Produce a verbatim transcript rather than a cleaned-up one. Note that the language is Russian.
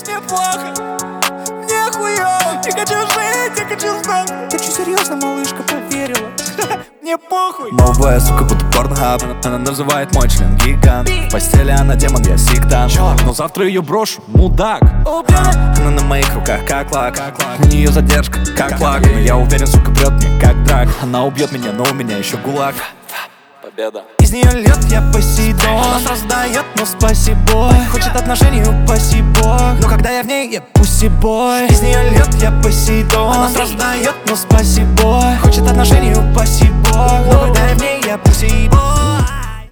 Мне плохо, мне хуёво. Не хочу жить, я хочу сдохнуть. Ты че, серьезно, малышка, поверила? Мне похуй. Новая сука, будто порнхаб. Она называет мой член гигант. В постели она демон, я сектант. Но завтра ее брошу, мудак. Она на моих руках, как лак. У нее задержка, как лак. Но я уверен, сука, прет мне, как драк. Она убьет меня, но у меня еще гулаг. Победа. Из нее лед, я Посейдон. Она сразу дает, но спасибо. Хочет отношений, упаси бог. Но когда я в ней, я пусси-бой. Из нее лед, я Посейдон. Она сразу дает, но спасибо. Хочет отношений, упаси бог. Но когда я в ней, я пусси-бой.